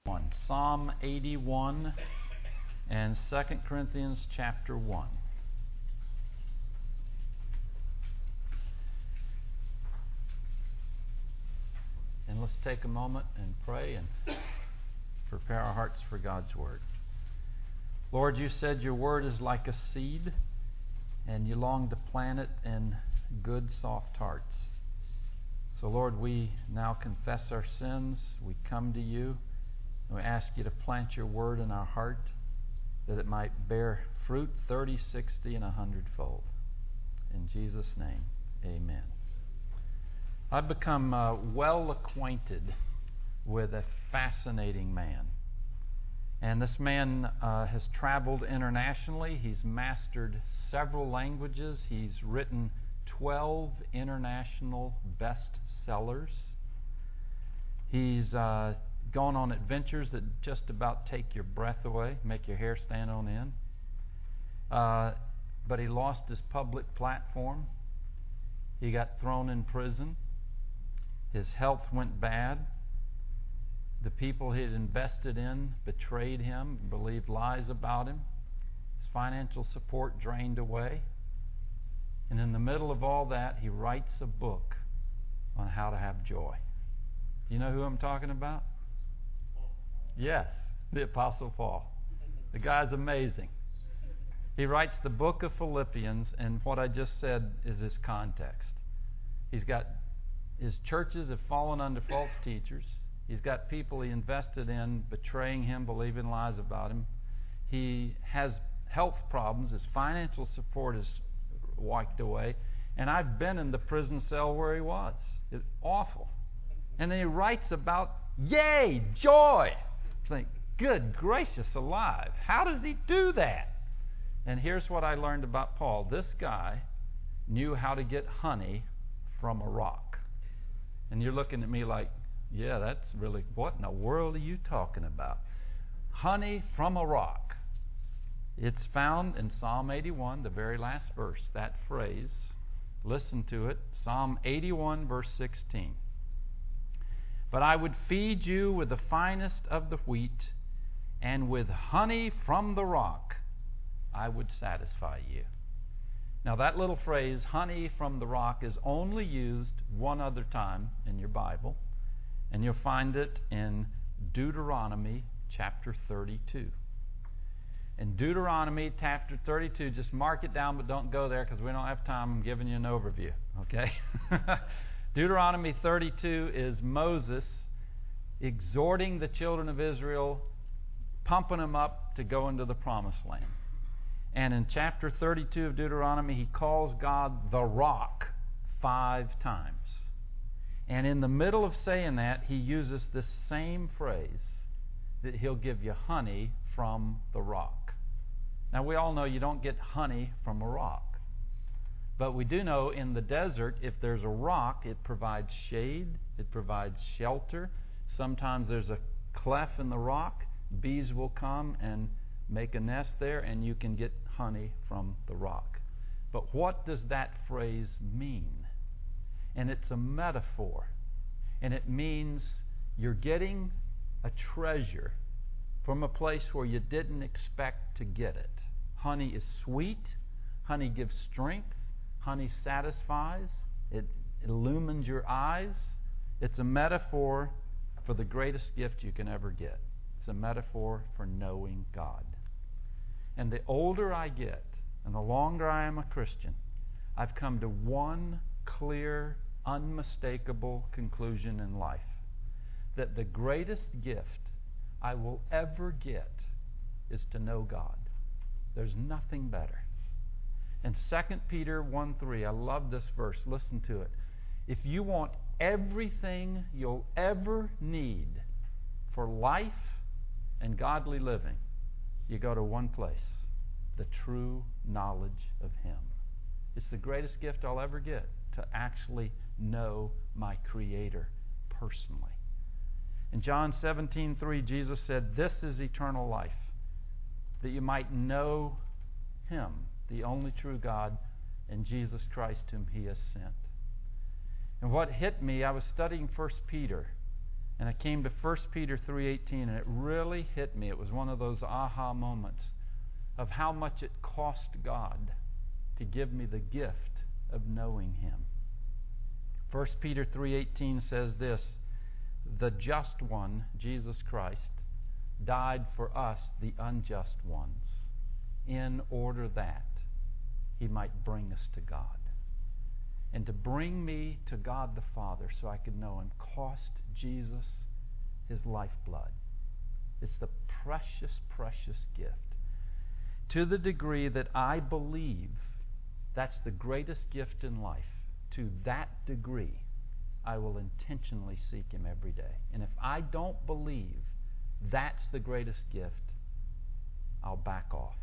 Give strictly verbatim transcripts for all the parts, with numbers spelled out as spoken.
one. Psalm eighty-one and Second Corinthians chapter one. And let's take a moment and pray and prepare our hearts for God's Word. Lord, you said your Word is like a seed, and you long to plant it in good, soft hearts. So, Lord, we now confess our sins. We come to you, and we ask you to plant your Word in our heart, that it might bear fruit thirty, sixty, and a hundredfold. In Jesus' name, amen. I've become uh, well acquainted with a fascinating man. And this man uh, has traveled internationally. He's mastered several languages. He's written twelve international bestsellers. He's uh, gone on adventures that just about take your breath away, make your hair stand on end. Uh, but he lost his public platform. He got thrown in prison. His health went bad. The people he had invested in betrayed him, believed lies about him. His financial support drained away. And in the middle of all that, he writes a book on how to have joy. Do you know who I'm talking about? Yes, the Apostle Paul. The guy's amazing. He writes the book of Philippians, and what I just said is his context. He's got his churches have fallen under false teachers. He's got people he invested in betraying him, believing lies about him. He has health problems. His financial support is wiped away. And I've been in the prison cell where he was. It's awful. And then he writes about, yay, joy. I think, good gracious alive. How does he do that? And here's what I learned about Paul. This guy knew how to get honey from a rock. And you're looking at me like, yeah, that's really, what in the world are you talking about? Honey from a rock. It's found in Psalm eighty-one, the very last verse, that phrase. Listen to it. Psalm eighty-one, verse sixteen. But I would feed you with the finest of the wheat, and with honey from the rock I would satisfy you. Now that little phrase, honey from the rock, is only used one other time in your Bible. And you'll find it in Deuteronomy chapter thirty-two. In Deuteronomy chapter thirty-two, just mark it down, but don't go there because we don't have time. I'm giving you an overview, okay? Deuteronomy thirty-two is Moses exhorting the children of Israel, pumping them up to go into the promised land. And in chapter thirty-two of Deuteronomy, he calls God the rock five times. And in the middle of saying that, he uses this same phrase, that he'll give you honey from the rock. Now, we all know you don't get honey from a rock. But we do know in the desert, if there's a rock, it provides shade, it provides shelter. Sometimes there's a cleft in the rock. Bees will come and make a nest there, and you can get honey from the rock. But what does that phrase mean? And it's a metaphor. And it means you're getting a treasure from a place where you didn't expect to get it. Honey is sweet. Honey gives strength. Honey satisfies. It illumines your eyes. It's a metaphor for the greatest gift you can ever get. It's a metaphor for knowing God. And the older I get, and the longer I am a Christian, I've come to one clear, unmistakable conclusion in life. That the greatest gift I will ever get is to know God. There's nothing better. In Second Peter one three, I love this verse. Listen to it. If you want everything you'll ever need for life and godly living, you go to one place, the true knowledge of Him. It's the greatest gift I'll ever get, to actually know my Creator personally. In John seventeen three, Jesus said, "This is eternal life, that you might know Him, the only true God, and Jesus Christ whom He has sent." And what hit me, I was studying First Peter, And I came to First Peter three eighteen, and it really hit me. It was one of those aha moments of how much it cost God to give me the gift of knowing Him. First Peter three eighteen says this, "The just one, Jesus Christ, died for us, the unjust ones, in order that He might bring us to God." And to bring me to God the Father so I could know Him cost Jesus His lifeblood. It's the precious, precious gift. To the degree that I believe that's the greatest gift in life, to that degree, I will intentionally seek Him every day. And if I don't believe that's the greatest gift, I'll back off.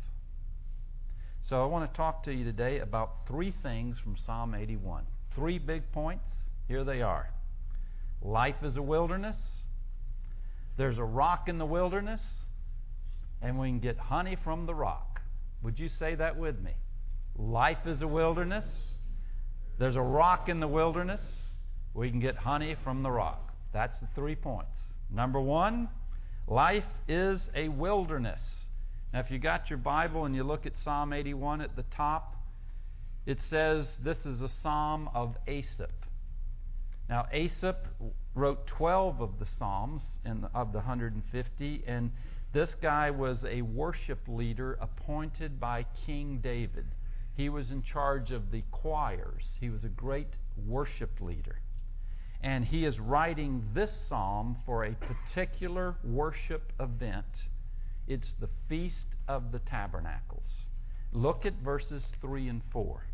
So I want to talk to you today about three things from Psalm eighty-one. Three big points. Here they are. Life is a wilderness. There's a rock in the wilderness. And we can get honey from the rock. Would you say that with me? Life is a wilderness. There's a rock in the wilderness. We can get honey from the rock. That's the three points. Number one, life is a wilderness. Now, if you got your Bible and you look at Psalm eighty-one at the top, it says this is a psalm of Asaph. Now, Asaph wrote twelve of the psalms in the, of the one hundred fifty, and this guy was a worship leader appointed by King David. He was in charge of the choirs. He was a great worship leader. And he is writing this psalm for a particular worship event. It's the Feast of the Tabernacles. Look at verses three and four.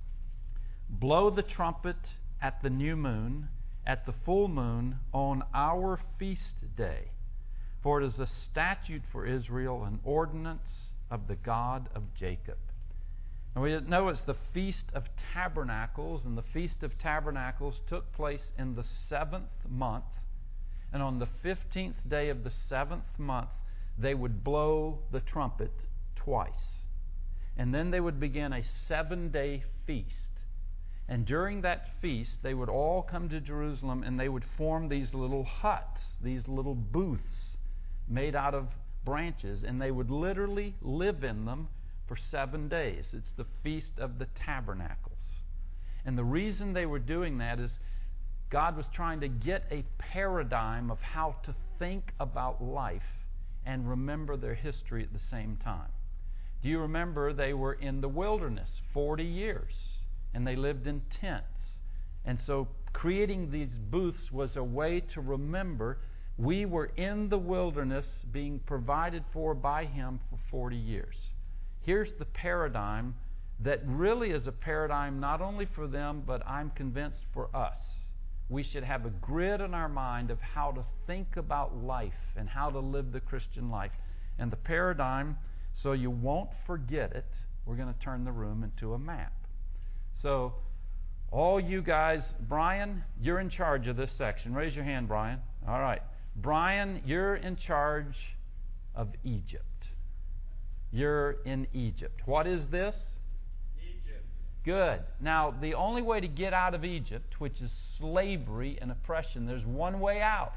"Blow the trumpet at the new moon, at the full moon, on our feast day. For it is a statute for Israel, an ordinance of the God of Jacob." And we know it's the Feast of Tabernacles, and the Feast of Tabernacles took place in the seventh month. And on the fifteenth day of the seventh month, they would blow the trumpet twice. And then they would begin a seven-day feast. And during that feast, they would all come to Jerusalem, and they would form these little huts, these little booths made out of branches, and they would literally live in them for seven days. It's the Feast of the Tabernacles. And the reason they were doing that is God was trying to get a paradigm of how to think about life and remember their history at the same time. Do you remember they were in the wilderness forty years, and they lived in tents? And so creating these booths was a way to remember we were in the wilderness being provided for by Him for forty years. Here's the paradigm that really is a paradigm not only for them, but I'm convinced for us. We should have a grid in our mind of how to think about life and how to live the Christian life. And the paradigm, so you won't forget it, we're going to turn the room into a map. So, all you guys, Brian, you're in charge of this section. Raise your hand, Brian. All right. Brian, you're in charge of Egypt. You're in Egypt. What is this? Egypt. Good. Now, the only way to get out of Egypt, which is slavery and oppression, there's one way out.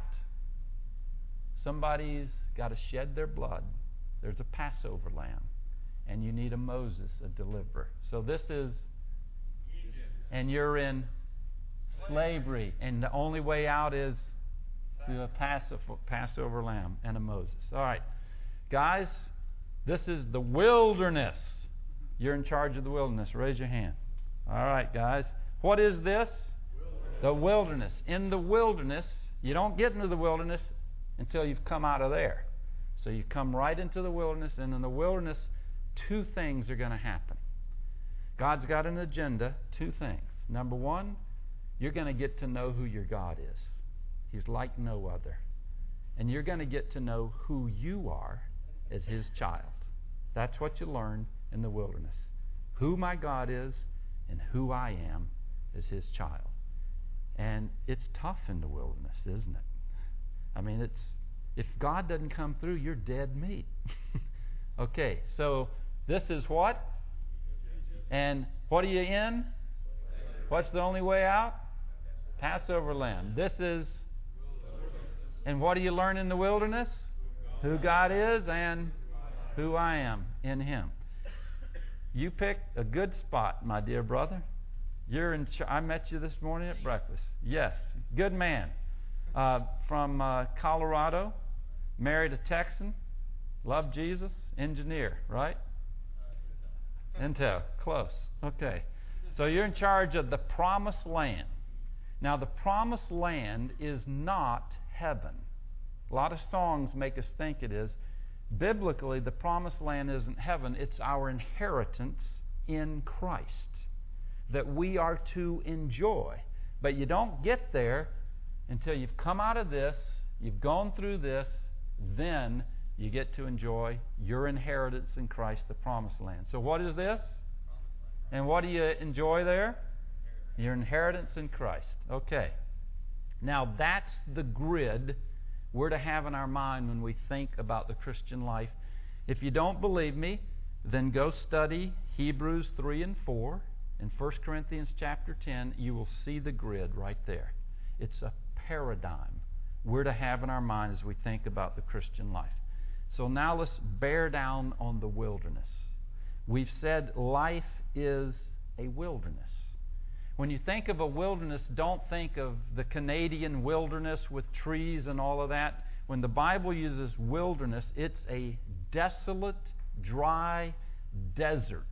Somebody's got to shed their blood. There's a Passover lamb. And you need a Moses, a deliverer. So this is Egypt. And you're in slavery. And the only way out is through a Passover, Passover lamb and a Moses. All right. Guys, this is the wilderness. You're in charge of the wilderness. Raise your hand. All right, guys. What is this? Wilderness. The wilderness. In the wilderness, you don't get into the wilderness until you've come out of there. So you come right into the wilderness, and in the wilderness, two things are going to happen. God's got an agenda, two things. Number one, you're going to get to know who your God is. He's like no other. And you're going to get to know who you are as His child. That's what you learn in the wilderness. Who my God is and who I am as His child. And it's tough in the wilderness, isn't it? I mean, it's if God doesn't come through, you're dead meat. Okay, so this is what? And what are you in? What's the only way out? Passover lamb. This is And what do you learn in the wilderness? Who God is and who I am in Him. You picked a good spot, my dear brother. You're in. Ch- I met you this morning at breakfast. Yes, good man. Uh, from uh, Colorado, married a Texan, loved Jesus, engineer, right? Intel, close. Okay. So you're in charge of the promised land. Now, the promised land is not heaven. A lot of songs make us think it is. Biblically, the promised land isn't heaven. It's our inheritance in Christ that we are to enjoy. But you don't get there until you've come out of this, you've gone through this, then you get to enjoy your inheritance in Christ, the promised land. So what is this? And what do you enjoy there? Your inheritance in Christ. Okay. Now that's the grid we're to have in our mind when we think about the Christian life. If you don't believe me, then go study Hebrews three and four. In First Corinthians chapter ten, you will see the grid right there. It's a paradigm we're to have in our mind as we think about the Christian life. So now let's bear down on the wilderness. We've said life is a wilderness. When you think of a wilderness, don't think of the Canadian wilderness with trees and all of that. When the Bible uses wilderness, it's a desolate, dry desert.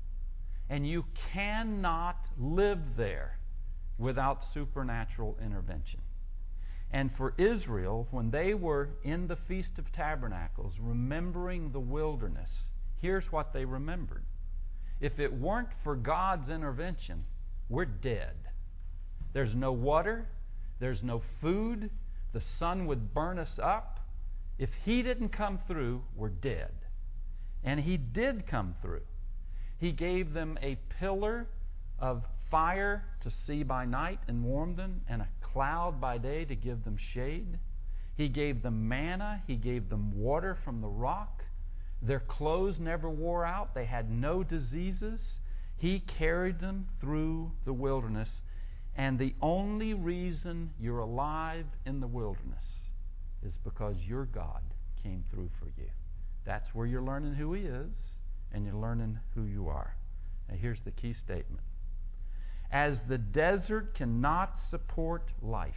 And you cannot live there without supernatural intervention. And for Israel, when they were in the Feast of Tabernacles, remembering the wilderness, here's what they remembered. If it weren't for God's intervention, we're dead. There's no water. There's no food. The sun would burn us up. If He didn't come through, we're dead. And He did come through. He gave them a pillar of fire to see by night and warm them, and a cloud by day to give them shade. He gave them manna. He gave them water from the rock. Their clothes never wore out. They had no diseases. He carried them through the wilderness. And the only reason you're alive in the wilderness is because your God came through for you. That's where you're learning who He is, and you're learning who you are. Now here's the key statement. As the desert cannot support life,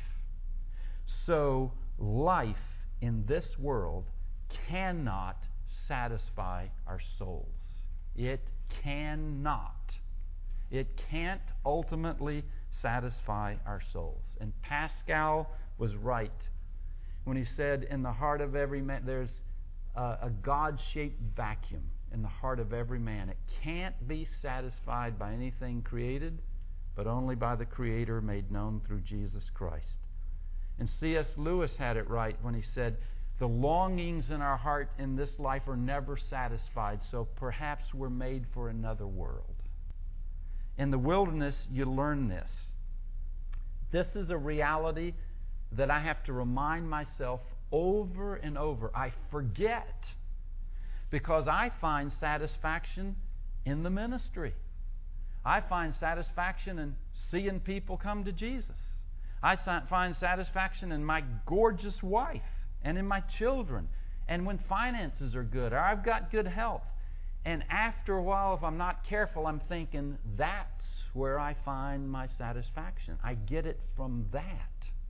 so life in this world cannot satisfy our souls. It cannot. It can't ultimately satisfy our souls. And Pascal was right when he said, in the heart of every man, there's a, a God-shaped vacuum in the heart of every man. It can't be satisfied by anything created, but only by the Creator made known through Jesus Christ. And C S Lewis had it right when he said, the longings in our heart in this life are never satisfied, so perhaps we're made for another world. In the wilderness, you learn this. This is a reality that I have to remind myself over and over. I forget because I find satisfaction in the ministry. I find satisfaction in seeing people come to Jesus. I find satisfaction in my gorgeous wife and in my children, and when finances are good, or I've got good health. And after a while, if I'm not careful, I'm thinking, that's where I find my satisfaction. I get it from that.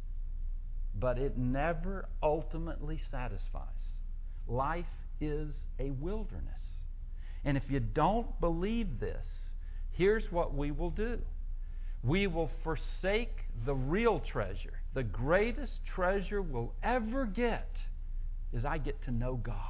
But it never ultimately satisfies. Life is a wilderness. And if you don't believe this, here's what we will do. We will forsake the real treasure. The greatest treasure we'll ever get is I get to know God.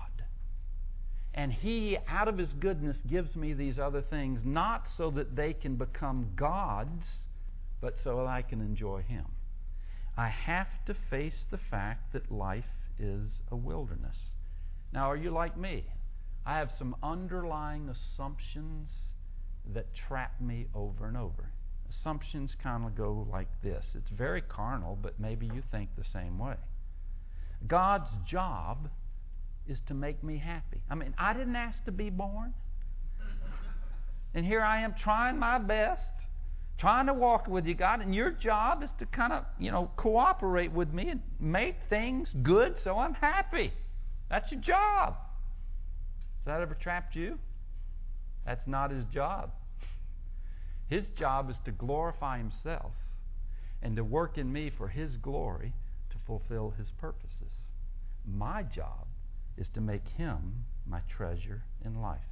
And He, out of His goodness, gives me these other things, not so that they can become gods, but so that I can enjoy Him. I have to face the fact that life is a wilderness. Now, are you like me? I have some underlying assumptions that trap me over and over. Assumptions kind of go like this. It's very carnal, but maybe you think the same way. God's job is to make me happy. I mean, I didn't ask to be born. And here I am trying my best, trying to walk with you, God, and your job is to kind of, you know, cooperate with me and make things good so I'm happy. That's your job. Has that ever trapped you? That's not his job. His job is to glorify himself and to work in me for his glory to fulfill his purposes. My job is to make him my treasure in life.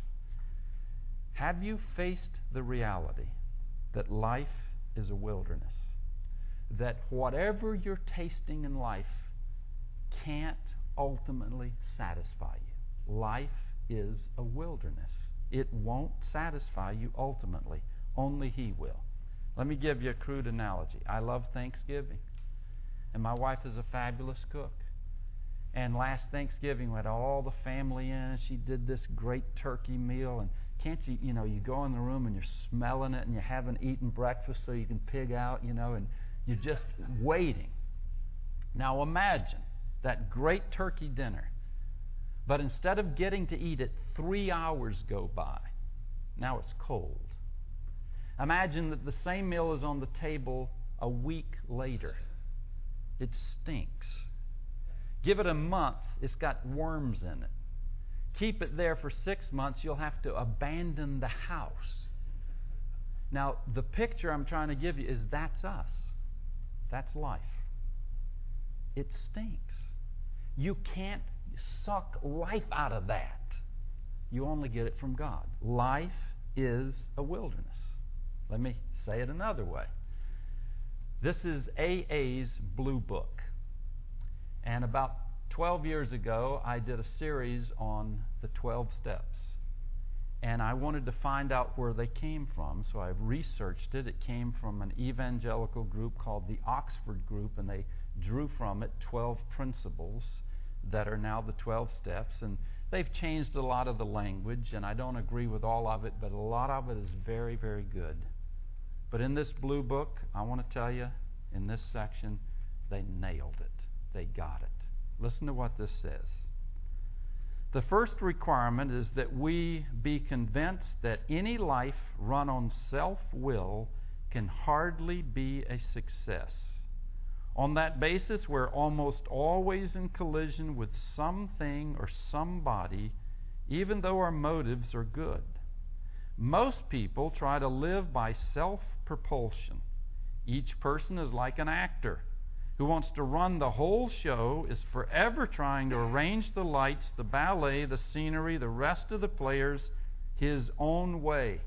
Have you faced the reality that life is a wilderness? That whatever you're tasting in life can't ultimately satisfy you. Life is a wilderness. It won't satisfy you ultimately. Only he will. Let me give you a crude analogy. I love Thanksgiving. And my wife is a fabulous cook. And last Thanksgiving, we had all the family in, and she did this great turkey meal. And can't you, you know, you go in the room and you're smelling it, and you haven't eaten breakfast so you can pig out, you know, and you're just waiting. Now imagine that great turkey dinner. But instead of getting to eat it, three hours go by. Now it's cold. Imagine that the same meal is on the table a week later. It stinks. Give it a month, it's got worms in it. Keep it there for six months, you'll have to abandon the house. Now, the picture I'm trying to give you is that's us. That's life. It stinks. You can't suck life out of that. You only get it from God. Life is a wilderness. Let me say it another way. This is A A's Blue Book. And about twelve years ago, I did a series on the twelve steps. And I wanted to find out where they came from, so I researched it. It came from an evangelical group called the Oxford Group, and they drew from it twelve principles that are now the twelve steps. And they've changed a lot of the language, and I don't agree with all of it, but a lot of it is very, very good. But in this blue book, I want to tell you, in this section, they nailed it. They got it. Listen to what this says. The first requirement is that we be convinced that any life run on self-will can hardly be a success. On that basis, we're almost always in collision with something or somebody, even though our motives are good. Most people try to live by self-propulsion. Each person is like an actor who wants to run the whole show, is forever trying to arrange the lights, the ballet, the scenery, the rest of the players his own way.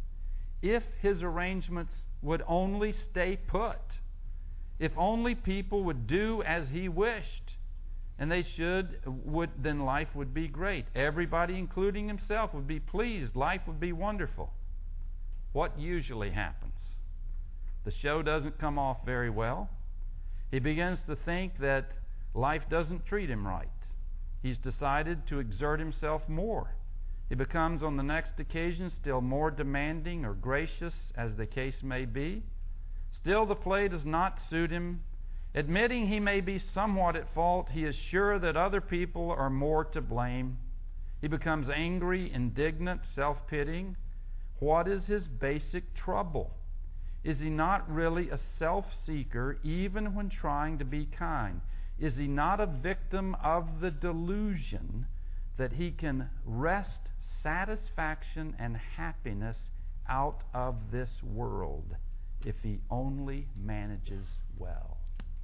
If his arrangements would only stay put, if only people would do as he wished, and they should, would, then life would be great. Everybody, including himself, would be pleased. Life would be wonderful. What usually happens? The show doesn't come off very well. He begins to think that life doesn't treat him right. He's decided to exert himself more. He becomes, on the next occasion, still more demanding or gracious, as the case may be. Still, the play does not suit him. Admitting he may be somewhat at fault, he is sure that other people are more to blame. He becomes angry, indignant, self-pitying. What is his basic trouble? Is he not really a self-seeker even when trying to be kind? Is he not a victim of the delusion that he can wrest satisfaction and happiness out of this world if he only manages well?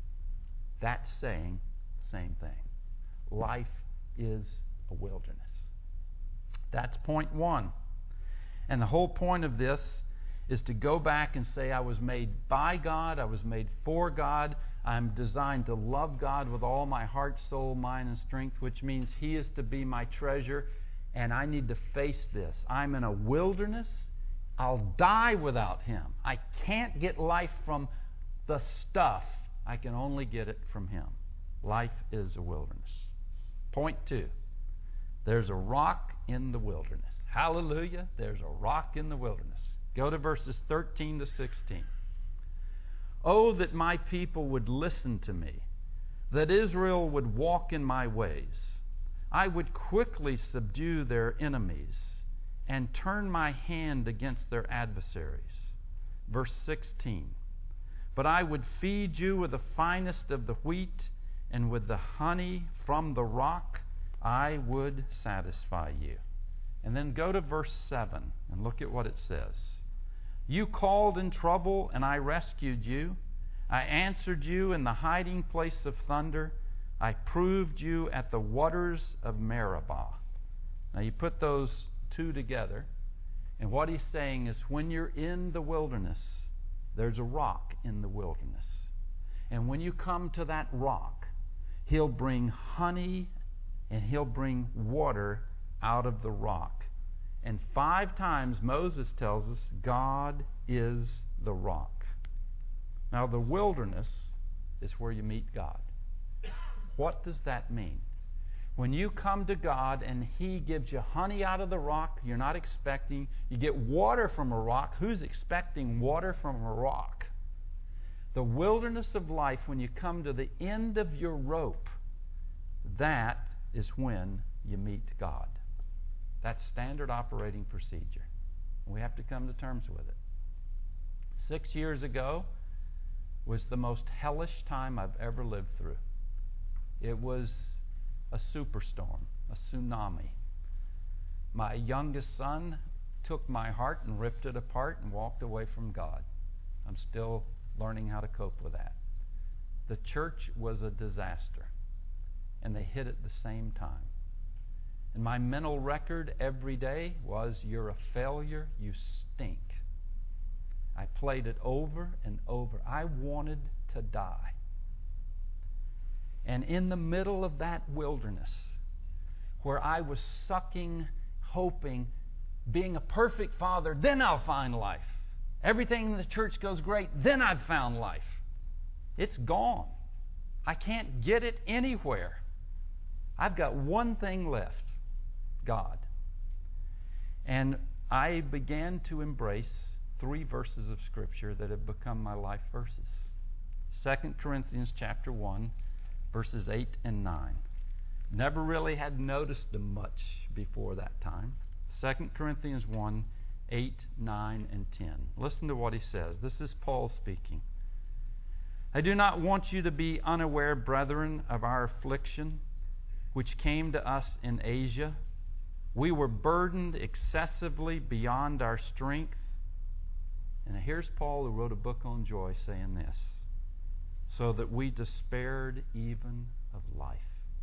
That's saying the same thing. Life is a wilderness. That's point one. And the whole point of this is to go back and say, I was made by God, I was made for God, I'm designed to love God with all my heart, soul, mind, and strength, which means He is to be my treasure, and I need to face this. I'm in a wilderness. I'll die without Him. I can't get life from the stuff. I can only get it from Him. Life is a wilderness. Point two. There's a rock in the wilderness. Hallelujah. There's a rock in the wilderness. Go to verses thirteen to sixteen. Oh, that my people would listen to me, that Israel would walk in my ways. I would quickly subdue their enemies and turn my hand against their adversaries. Verse sixteen. But I would feed you with the finest of the wheat, and with the honey from the rock I would satisfy you. And then go to verse seven and look at what it says. You called in trouble, and I rescued you. I answered you in the hiding place of thunder. I proved you at the waters of Meribah. Now you put those two together, and what he's saying is when you're in the wilderness, there's a rock in the wilderness. And when you come to that rock, he'll bring honey and he'll bring water out of the rock. And five times Moses tells us God is the rock. Now the wilderness is where you meet God. What does that mean? When you come to God and He gives you honey out of the rock you're not expecting, you get water from a rock. Who's expecting water from a rock? The wilderness of life, when you come to the end of your rope, that is when you meet God. That's standard operating procedure. We have to come to terms with it. Six years ago was the most hellish time I've ever lived through. It was a superstorm, a tsunami. My youngest son took my heart and ripped it apart and walked away from God. I'm still learning how to cope with that. The church was a disaster, and they hit at the same time. And my mental record every day was, you're a failure, you stink. I played it over and over. I wanted to die. And in the middle of that wilderness, where I was sucking, hoping, being a perfect father, then I'll find life. Everything in the church goes great, then I've found life. It's gone. I can't get it anywhere. I've got one thing left, God. And I began to embrace three verses of Scripture that have become my life verses. Second Corinthians chapter one, verses eight and nine. Never really had noticed them much before that time. Second Corinthians one, eight, nine, and ten. Listen to what he says. This is Paul speaking. I do not want you to be unaware, brethren, of our affliction, which came to us in Asia. We were burdened excessively beyond our strength. And here's Paul, who wrote a book on joy, saying this: so that we despaired even of life.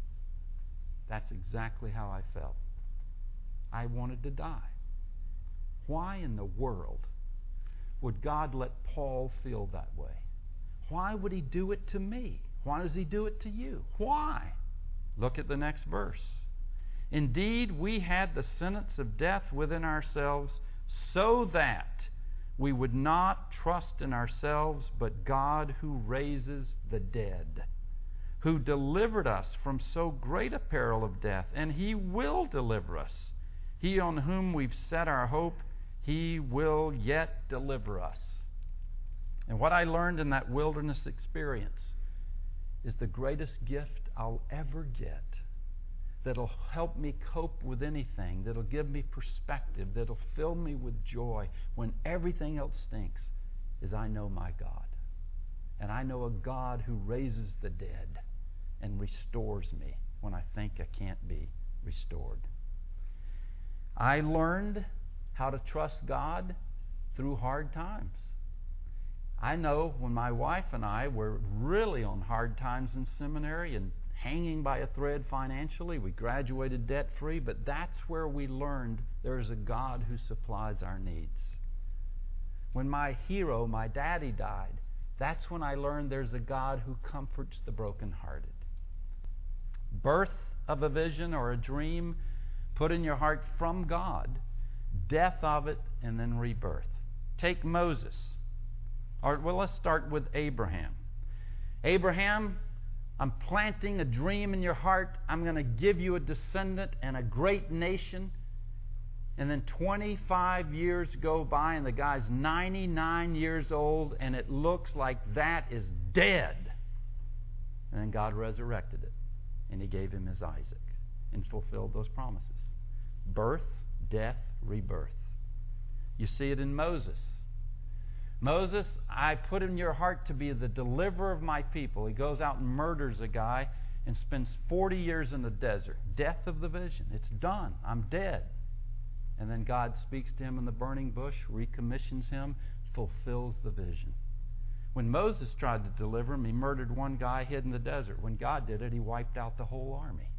That's exactly how I felt. I wanted to die. Why in the world would God let Paul feel that way? Why would He do it to me? Why does He do it to you? Why? Look at the next verse. Indeed, we had the sentence of death within ourselves, so that we would not trust in ourselves, but God who raises the dead, who delivered us from so great a peril of death, and He will deliver us. He on whom we've set our hope, He will yet deliver us. And what I learned in that wilderness experience is the greatest gift I'll ever get, that'll help me cope with anything, that'll give me perspective, that'll fill me with joy when everything else stinks, is I know my God. And I know a God who raises the dead and restores me when I think I can't be restored. I learned how to trust God through hard times. I know when my wife and I were really on hard times in seminary and hanging by a thread financially, we graduated debt-free, but that's where we learned there is a God who supplies our needs. When my hero, my daddy, died, that's when I learned there's a God who comforts the brokenhearted. Birth of a vision or a dream put in your heart from God, death of it, and then rebirth. Take Moses. All right, well, let's start with Abraham. Abraham, I'm planting a dream in your heart. I'm going to give you a descendant and a great nation. And then twenty-five years go by, and the guy's ninety-nine years old, and it looks like that is dead. And then God resurrected it, and He gave him his Isaac and fulfilled those promises. Birth, death, rebirth. You see it in Moses. Moses, I put in your heart to be the deliverer of my people. He goes out and murders a guy and spends forty years in the desert. Death of the vision. It's done. I'm dead. And then God speaks to him in the burning bush, recommissions him, fulfills the vision. When Moses tried to deliver him, he murdered one guy, hid in the desert. When God did it, he wiped out the whole army.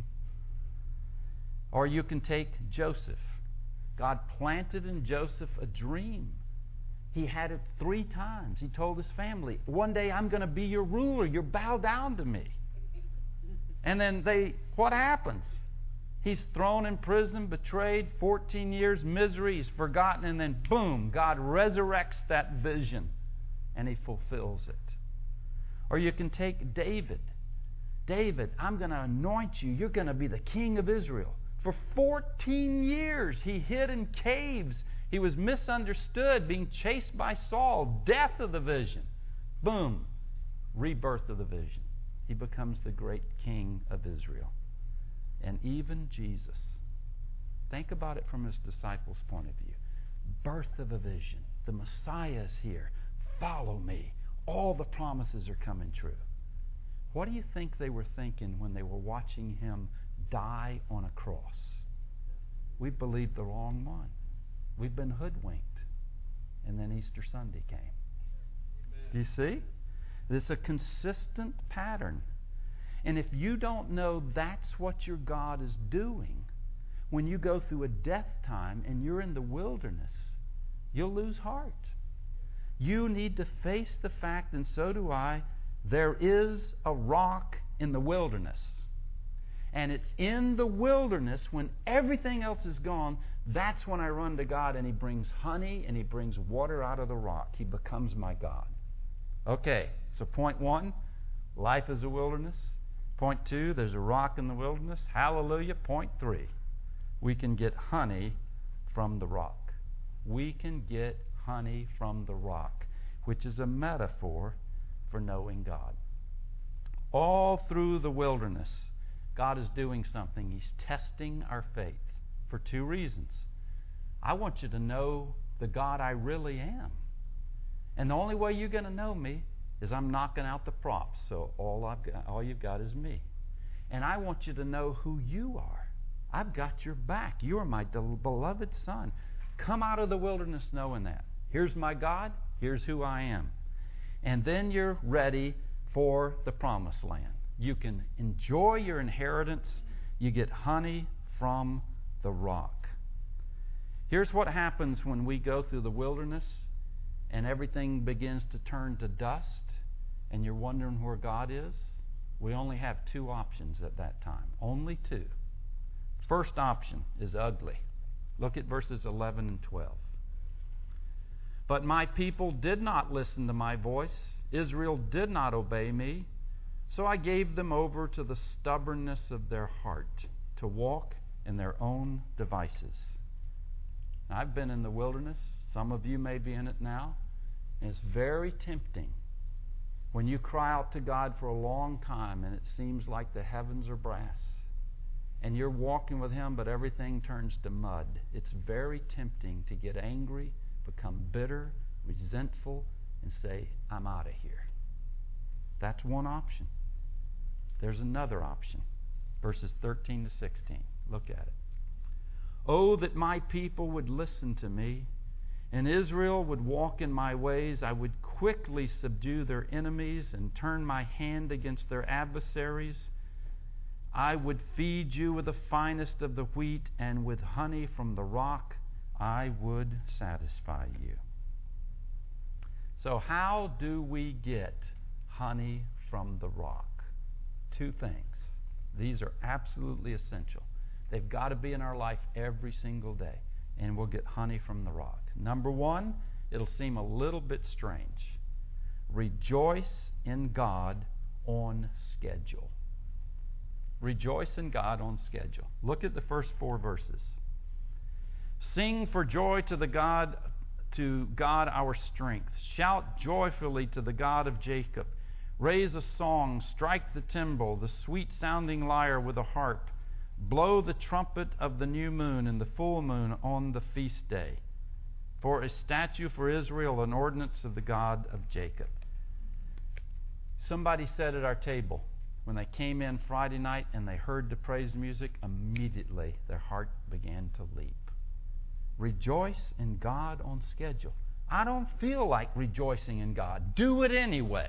Or you can take Joseph. God planted in Joseph a dream. He had it three times. He told his family, one day I'm going to be your ruler. You bow down to me. And then they, what happens? He's thrown in prison, betrayed, fourteen years misery, he's forgotten, and then boom, God resurrects that vision and he fulfills it. Or you can take David. David, I'm going to anoint you. You're going to be the king of Israel. For fourteen years he hid in caves. He was misunderstood, being chased by Saul. Death of the vision. Boom. Rebirth of the vision. He becomes the great king of Israel. And even Jesus. Think about it from his disciples' point of view. Birth of a vision. The Messiah is here. Follow me. All the promises are coming true. What do you think they were thinking when they were watching him die on a cross? We believed the wrong one. We've been hoodwinked. And then Easter Sunday came. Amen. Do you see? It's a consistent pattern. And if you don't know that's what your God is doing, when you go through a death time and you're in the wilderness, you'll lose heart. You need to face the fact, and so do I, there is a rock in the wilderness. And it's in the wilderness when everything else is gone, that's when I run to God and he brings honey and he brings water out of the rock. He becomes my God. Okay, so point one, life is a wilderness. Point two, there's a rock in the wilderness. Hallelujah. Point three, we can get honey from the rock. We can get honey from the rock, which is a metaphor for knowing God. All through the wilderness, God is doing something. He's testing our faith for two reasons. I want you to know the God I really am. And the only way you're going to know me is I'm knocking out the props. So all I've got, all you've got is me. And I want you to know who you are. I've got your back. You are my del- beloved son. Come out of the wilderness knowing that. Here's my God. Here's who I am. And then you're ready for the promised land. You can enjoy your inheritance. You get honey from the rock. Here's what happens when we go through the wilderness and everything begins to turn to dust and you're wondering where God is. We only have two options at that time. Only two. First option is ugly. Look at verses eleven and twelve. But my people did not listen to my voice. Israel did not obey me. So I gave them over to the stubbornness of their heart, to walk in their own devices. Now, I've been in the wilderness. Some of you may be in it now. And it's very tempting when you cry out to God for a long time and it seems like the heavens are brass. And you're walking with Him, but everything turns to mud. It's very tempting to get angry, become bitter, resentful, and say, I'm out of here. That's one option. There's another option. Verses thirteen to sixteen. Look at it. Oh, that my people would listen to me, and Israel would walk in my ways. I would quickly subdue their enemies and turn my hand against their adversaries. I would feed you with the finest of the wheat, and with honey from the rock I would satisfy you. So how do we get honey from the rock? Two things. These are absolutely essential. They've got to be in our life every single day, and we'll get honey from the rock. Number one, it'll seem a little bit strange. Rejoice in God on schedule. Rejoice in God on schedule. Look at the first four verses. Sing for joy to the God, to God our strength. Shout joyfully to the God of Jacob. Raise a song, strike the timbrel, the sweet-sounding lyre with a harp. Blow the trumpet of the new moon and the full moon on the feast day. For a statute for Israel, an ordinance of the God of Jacob. Somebody said at our table, when they came in Friday night and they heard the praise music, immediately their heart began to leap. Rejoice in God on schedule. I don't feel like rejoicing in God. Do it anyway.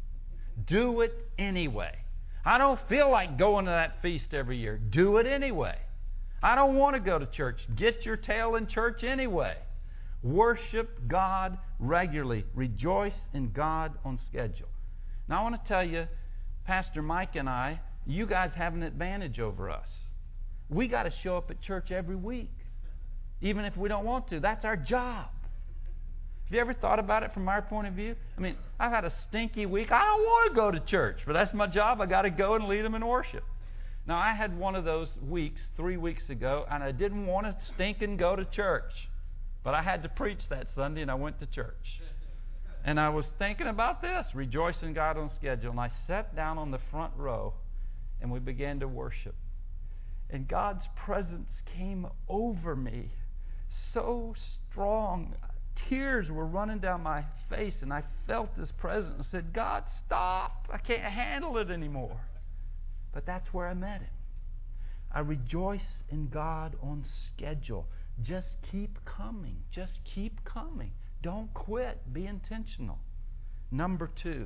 Do it anyway. I don't feel like going to that feast every year. Do it anyway. I don't want to go to church. Get your tail in church anyway. Worship God regularly. Rejoice in God on schedule. Now I want to tell you, Pastor Mike and I, you guys have an advantage over us. We got to show up at church every week, even if we don't want to. That's our job. Have you ever thought about it from our point of view? I mean, I've had a stinky week. I don't want to go to church, but that's my job. I got to go and lead them in worship. Now, I had one of those weeks three weeks ago, and I didn't want to stink and go to church. But I had to preach that Sunday, and I went to church. And I was thinking about this, rejoicing God on schedule. And I sat down on the front row, and we began to worship. And God's presence came over me so strong. Tears were running down my face, and I felt His presence and said, God, stop. I can't handle it anymore. But that's where I met Him. I rejoice in God on schedule. Just keep coming. Just keep coming. Don't quit. Be intentional. Number two,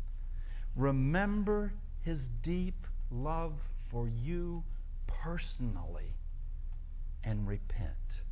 remember His deep love for you personally and repent.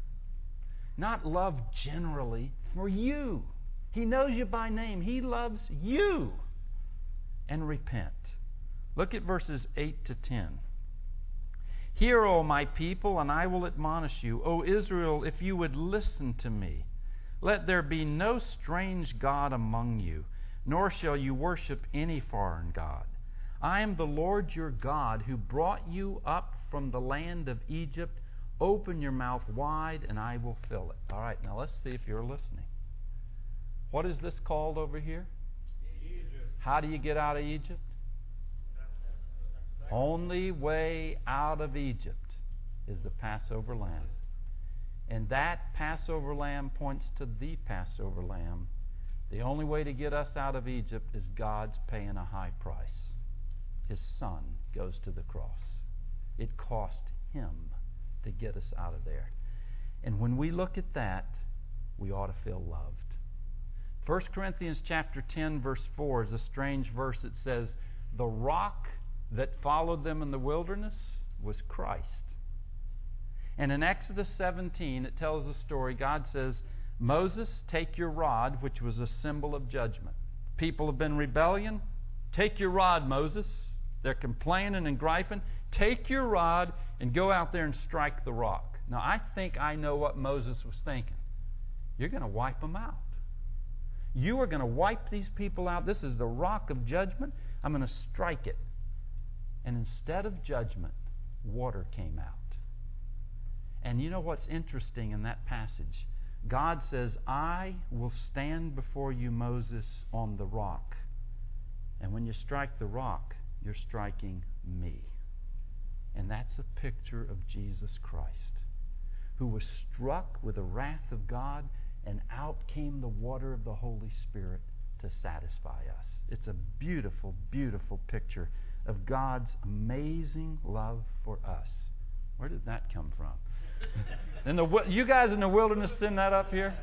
Not love generally, for you. He knows you by name. He loves you. And repent. Look at verses eight to ten. Hear, O my people, and I will admonish you. O Israel, if you would listen to me. Let there be no strange god among you, nor shall you worship any foreign god. I am the Lord your God, who brought you up from the land of Egypt. Open your mouth wide, and I will fill it. All right, now let's see if you're listening. What is this called over here? Egypt. How do you get out of Egypt? Only way out of Egypt is the Passover lamb. And that Passover lamb points to the Passover lamb. The only way to get us out of Egypt is God's paying a high price. His Son goes to the cross. It cost Him to get us out of there. And when we look at that, we ought to feel loved. First Corinthians chapter ten, verse four is a strange verse. It says, the rock that followed them in the wilderness was Christ. And in Exodus seventeen, it tells the story. God says, Moses, take your rod, which was a symbol of judgment. People have been rebellion. Take your rod, Moses. They're complaining and griping. Take your rod and go out there and strike the rock. Now, I think I know what Moses was thinking. You're going to wipe them out. You are going to wipe these people out. This is the rock of judgment. I'm going to strike it. And instead of judgment, water came out. And you know what's interesting in that passage? God says, I will stand before you, Moses, on the rock. And when you strike the rock, you're striking me. And that's a picture of Jesus Christ, who was struck with the wrath of God, and out came the water of the Holy Spirit to satisfy us. It's a beautiful, beautiful picture of God's amazing love for us. Where did that come from? And the, you guys in the wilderness send that up here?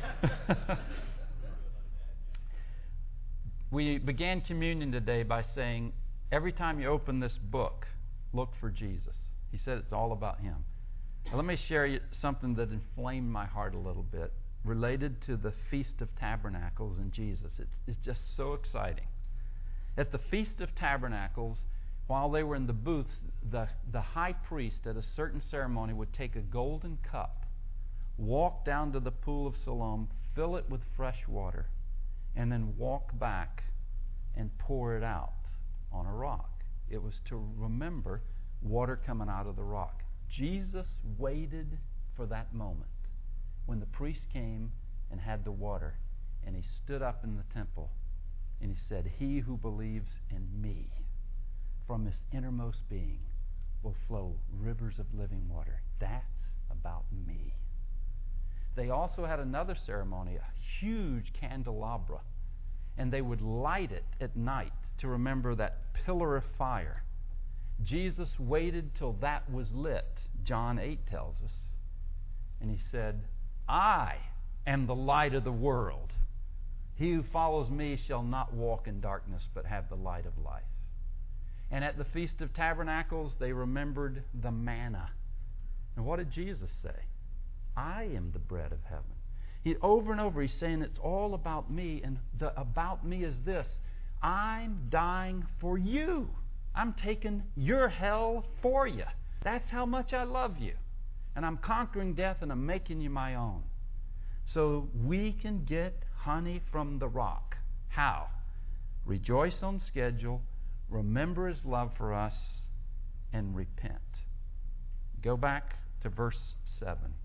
We began communion today by saying, every time you open this book, look for Jesus. He said it's all about Him. Now, let me share you something that inflamed my heart a little bit, related to the Feast of Tabernacles and Jesus. It's, it's just so exciting. At the Feast of Tabernacles, while they were in the booths, the, the high priest at a certain ceremony would take a golden cup, walk down to the pool of Siloam, fill it with fresh water, and then walk back and pour it out on a rock. It was to remember water coming out of the rock. Jesus waited for that moment when the priest came and had the water, and he stood up in the temple and he said, he who believes in me, from his innermost being will flow rivers of living water. That's about me. they also had another ceremony, a huge candelabra. And they would light it at night to remember that pillar of fire. Jesus waited till that was lit, John eight tells us. And he said, I am the light of the world. He who follows me shall not walk in darkness, but have the light of life. And at the Feast of Tabernacles, they remembered the manna. And what did Jesus say? I am the bread of heaven. He, over and over, he's saying it's all about me. And the about me is this. I'm dying for you. I'm taking your hell for you. That's how much I love you. And I'm conquering death and I'm making you my own. So we can get honey from the rock. How? Rejoice on schedule, remember His love for us, and repent. Go back to verse seven.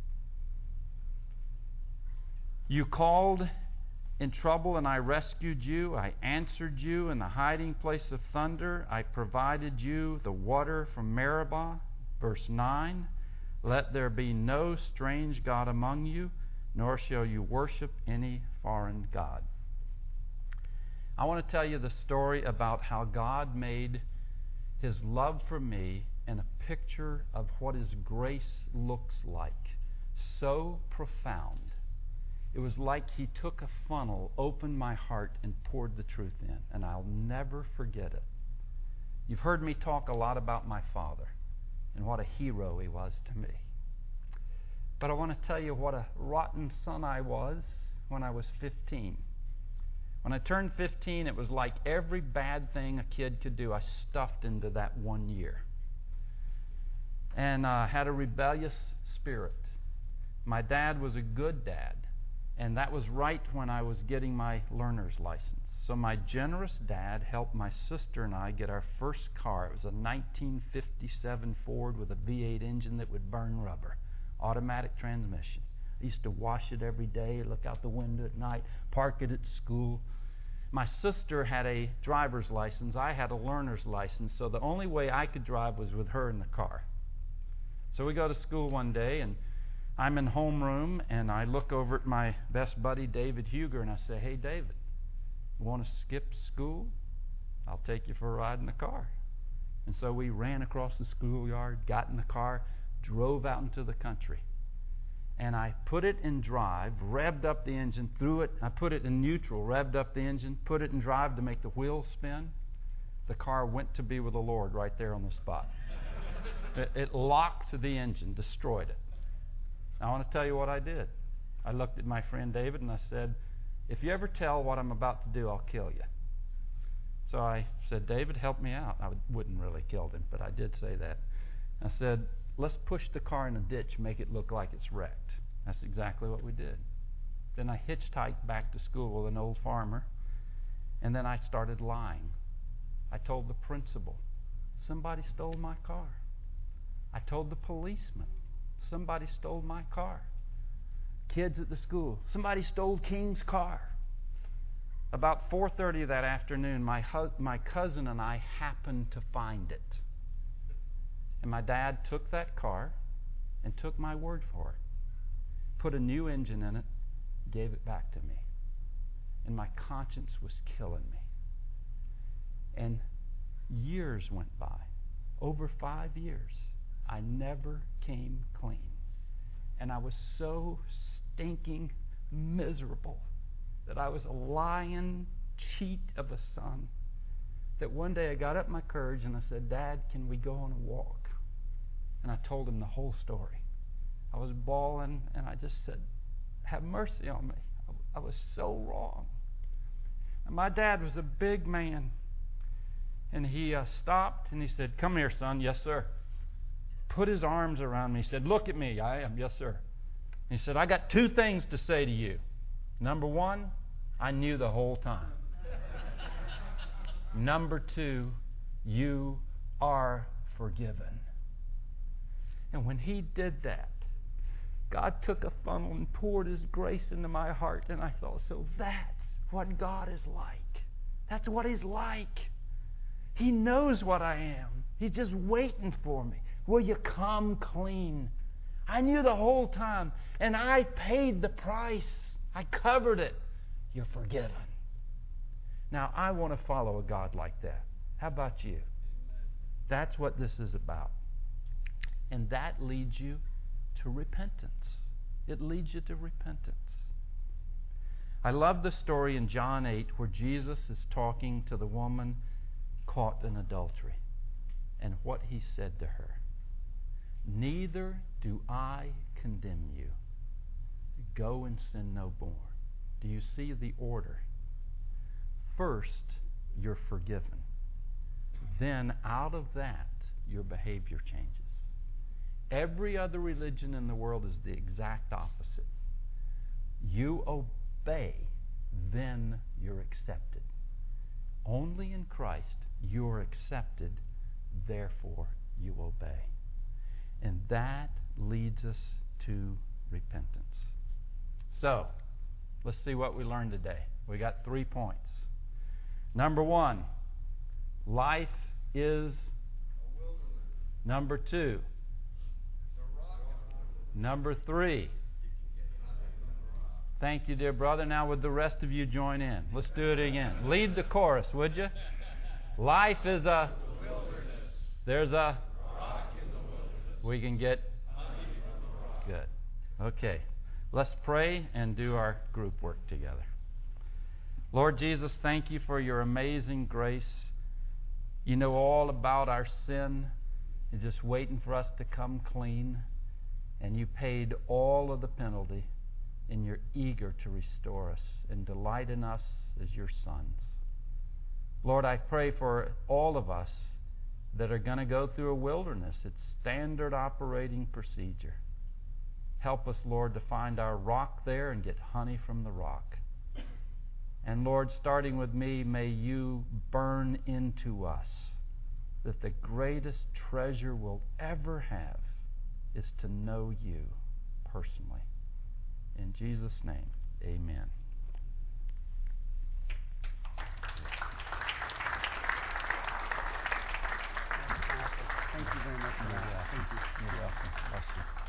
You called in trouble and I rescued you. I answered you in the hiding place of thunder. I provided you the water from Meribah. Verse nine. Let there be no strange god among you, nor shall you worship any foreign god. I want to tell you the story about how God made His love for me and a picture of what His grace looks like. So profound. It was like He took a funnel, opened my heart, and poured the truth in. And I'll never forget it. You've heard me talk a lot about my father and what a hero he was to me. But I want to tell you what a rotten son I was when I was fifteen. When I turned fifteen, it was like every bad thing a kid could do, I stuffed into that one year. And I uh, had a rebellious spirit. My dad was a good dad. And that was right when I was getting my learner's license. So my generous dad helped my sister and I get our first car. It was a nineteen fifty-seven Ford with a V eight engine that would burn rubber. Automatic transmission. I used to wash it every day, look out the window at night, park it at school. My sister had a driver's license. I had a learner's license. So the only way I could drive was with her in the car. So we go to school one day, and I'm in homeroom, and I look over at my best buddy, David Huger, and I say, hey, David, you want to skip school? I'll take you for a ride in the car. And so we ran across the schoolyard, got in the car, drove out into the country. And I put it in drive, revved up the engine, threw it, I put it in neutral, revved up the engine, put it in drive to make the wheels spin. The car went to be with the Lord right there on the spot. it, it locked the engine, destroyed it. I want to tell you what I did. I looked at my friend David and I said, if you ever tell what I'm about to do, I'll kill you. So I said, David, help me out. I wouldn't really kill him, but I did say that. I said, let's push the car in a ditch, make it look like it's wrecked. That's exactly what we did. Then I hitchhiked back to school with an old farmer, and then I started lying. I told the principal, somebody stole my car. I told the policeman, somebody stole my car. Kids at the school, somebody stole King's car. About four thirty that afternoon, my hu- my cousin and I happened to find it. And my dad took that car and took my word for it. Put a new engine in it, gave it back to me. And my conscience was killing me. And years went by. Over five years. I never came clean. And I was so stinking miserable that I was a lying cheat of a son that one day I got up my courage and I said, Dad, can we go on a walk? And I told him the whole story. I was bawling, and I just said, have mercy on me. I, I was so wrong. And my dad was a big man, and he uh, stopped, and he said, come here, son. Yes, sir. Put his arms around me. He said, look at me. I am. Yes, sir. And he said, I got two things to say to you. Number one, I knew the whole time. Number two, you are forgiven. And when he did that, God took a funnel and poured His grace into my heart. And I thought, so that's what God is like. That's what He's like. He knows what I am. He's just waiting for me. Will you come clean? I knew the whole time, and I paid the price. I covered it. You're forgiven. Now, I want to follow a God like that. How about you? Amen. That's what this is about. And that leads you to repentance. It leads you to repentance. I love the story in John eight where Jesus is talking to the woman caught in adultery, and what he said to her. Neither do I condemn you. Go and sin no more. Do you see the order? First, you're forgiven. Then, out of that, your behavior changes. Every other religion in the world is the exact opposite. You obey, then you're accepted. Only in Christ you're accepted, therefore you obey. And that leads us to repentance. So, let's see what we learned today. We got three points. Number one, life is A wilderness. number two. It's a rock. Number three. Thank you, dear brother. Now would the rest of you join in? Let's do it again. Lead the chorus, would you? Life is a Wilderness. There's a Rock in the wilderness. We can get Honey from the rock. good. Okay. Let's pray and do our group work together. Lord Jesus, thank you for your amazing grace. You know all about our sin. You're just waiting for us to come clean. And you paid all of the penalty. And you're eager to restore us and delight in us as your sons. Lord, I pray for all of us that are going to go through a wilderness. It's standard operating procedure. Help us, Lord, to find our rock there and get honey from the rock. And Lord, starting with me, may you burn into us that the greatest treasure we'll ever have is to know you personally. In Jesus' name, amen. Thank you very much for that. Thank you. You're welcome. Bless you.